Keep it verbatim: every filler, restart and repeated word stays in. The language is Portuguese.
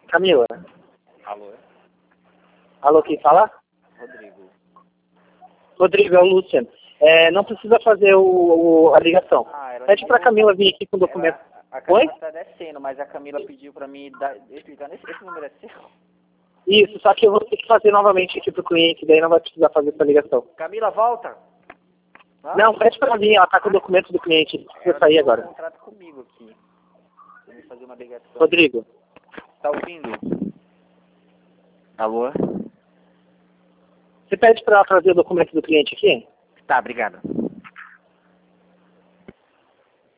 Camila. Alô? Alô, quem fala? Rodrigo. Rodrigo, é o Luciano. É, não precisa fazer o, o- a ligação. Ah, era Pede pra Camila vir aqui com o documento. Era, a Camila Oi? tá descendo, mas a Camila pediu pra mim dar, explicando. Esse, esse número é seu? Isso, só que eu vou ter que fazer novamente aqui pro cliente, daí não vai precisar fazer essa ligação. Camila, volta! Hã? Não, pede pra vir, ela tá com o documento do cliente, precisa Ela sair tem um agora. contrato comigo aqui. Pra me fazer uma ligação. Rodrigo, Tá ouvindo? Alô? você pede pra ela trazer o documento do cliente aqui? Tá, obrigado.